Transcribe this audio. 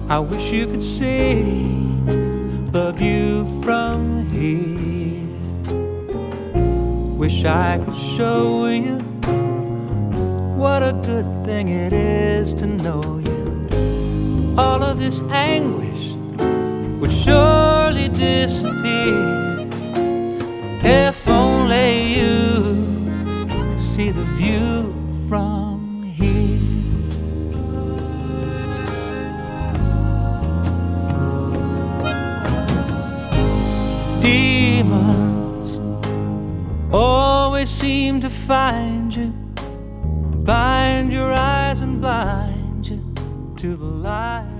I wish you could see the view from here. Wish I could show you what a good thing it is to know you. All of this anguish would surely disappear if only you could see the view from here. Demons always seem to find you, bind your eyes and blind you to the light.